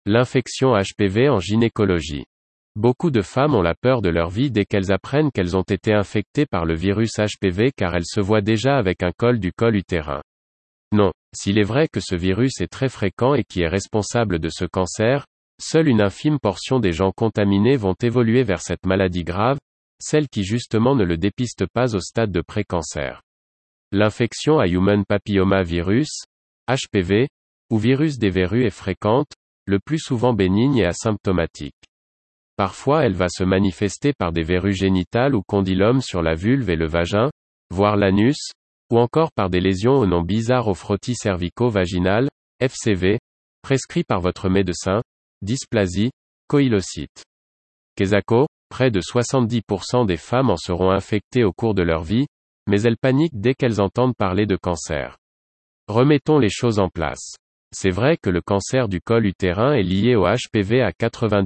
L'infection HPV en gynécologie. Beaucoup de femmes ont la peur de leur vie dès qu'elles apprennent qu'elles ont été infectées par le virus HPV car elles se voient déjà avec un col du col utérin. Non, s'il est vrai que ce virus est très fréquent et qui est responsable de ce cancer, seule une infime portion des gens contaminés vont évoluer vers cette maladie grave, celle qui justement ne le dépiste pas au stade de pré-cancer. L'infection à Human Papilloma Virus, HPV, ou virus des verrues est fréquente, le plus souvent bénigne et asymptomatique. Parfois elle va se manifester par des verrues génitales ou condylomes sur la vulve et le vagin, voire l'anus, ou encore par des lésions au nom bizarre au frottis cervico-vaginal, FCV, prescrit par votre médecin, dysplasie, coïlocyte. Quesaco, près de 70% des femmes en seront infectées au cours de leur vie, mais elles paniquent dès qu'elles entendent parler de cancer. Remettons les choses en place. C'est vrai que le cancer du col utérin est lié au HPV à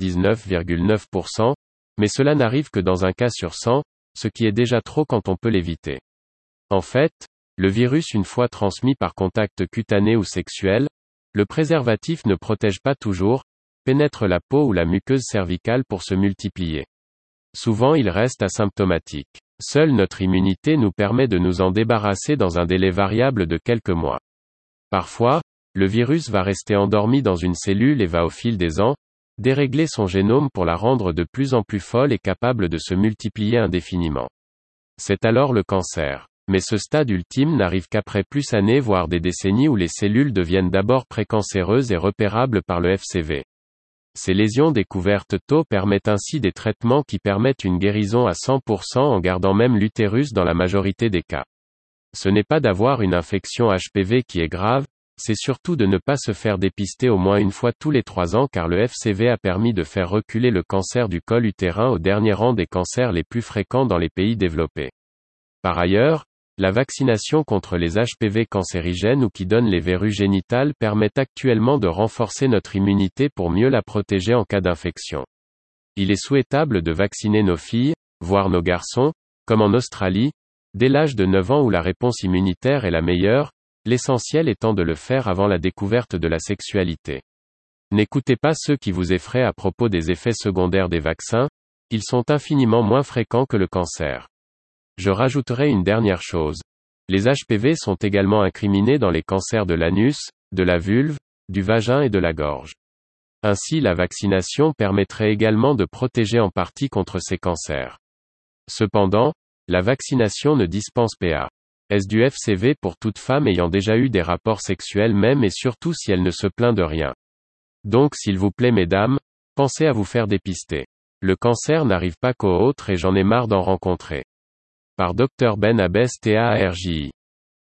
99,9%, mais cela n'arrive que dans un cas sur 100, ce qui est déjà trop quand on peut l'éviter. En fait, le virus une fois transmis par contact cutané ou sexuel, le préservatif ne protège pas toujours, pénètre la peau ou la muqueuse cervicale pour se multiplier. Souvent il reste asymptomatique. Seule notre immunité nous permet de nous en débarrasser dans un délai variable de quelques mois. Parfois, le virus va rester endormi dans une cellule et va au fil des ans, dérégler son génome pour la rendre de plus en plus folle et capable de se multiplier indéfiniment. C'est alors le cancer. Mais ce stade ultime n'arrive qu'après plusieurs années voire des décennies où les cellules deviennent d'abord précancéreuses et repérables par le FCV. Ces lésions découvertes tôt permettent ainsi des traitements qui permettent une guérison à 100% en gardant même l'utérus dans la majorité des cas. Ce n'est pas d'avoir une infection HPV qui est grave, c'est surtout de ne pas se faire dépister au moins une fois tous les 3 ans car le FCV a permis de faire reculer le cancer du col utérin au dernier rang des cancers les plus fréquents dans les pays développés. Par ailleurs, la vaccination contre les HPV cancérigènes ou qui donnent les verrues génitales permet actuellement de renforcer notre immunité pour mieux la protéger en cas d'infection. Il est souhaitable de vacciner nos filles, voire nos garçons, comme en Australie, dès l'âge de 9 ans où la réponse immunitaire est la meilleure, l'essentiel étant de le faire avant la découverte de la sexualité. N'écoutez pas ceux qui vous effraient à propos des effets secondaires des vaccins, ils sont infiniment moins fréquents que le cancer. Je rajouterai une dernière chose. Les HPV sont également incriminés dans les cancers de l'anus, de la vulve, du vagin et de la gorge. Ainsi la vaccination permettrait également de protéger en partie contre ces cancers. Cependant, la vaccination ne dispense pas. Est-ce du FCV pour toute femme ayant déjà eu des rapports sexuels même et surtout si elle ne se plaint de rien. Donc s'il vous plaît mesdames, pensez à vous faire dépister. Le cancer n'arrive pas qu'aux autres et j'en ai marre d'en rencontrer. Par Dr Ben Abbès TARJI